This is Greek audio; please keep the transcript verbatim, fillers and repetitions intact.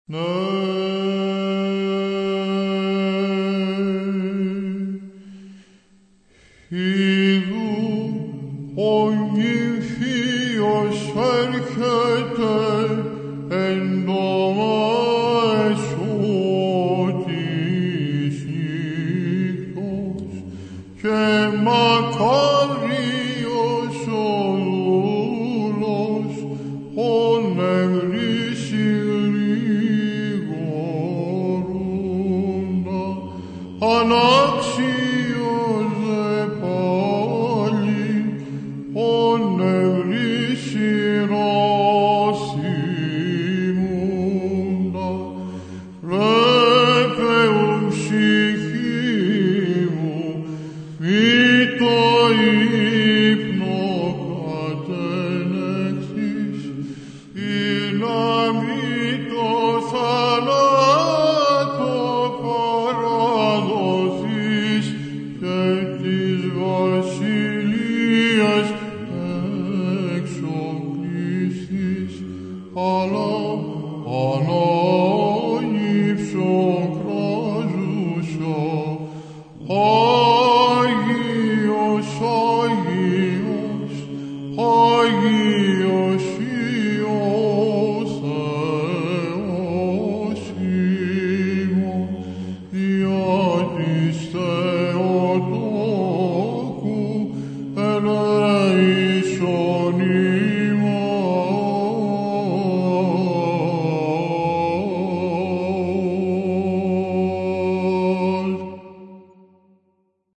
Ναι, είδου ο νυμφίος έρχεται εν το μέσο της νύχτος και μακάριος ο δούλος ον ευρύσει γρήγορούντα ανάξιος δε πάλι ον ευρύσει ρώσιμούντα ρέπεουν ψυχή μου μη το ύπνο κατενεχθείς ή να μη το θανάτο παραδοθείς και της βασιλείας εξοπλιστείς αλλά ανάνυψον κράζουσα Άγιος, Άγιος, Άγιος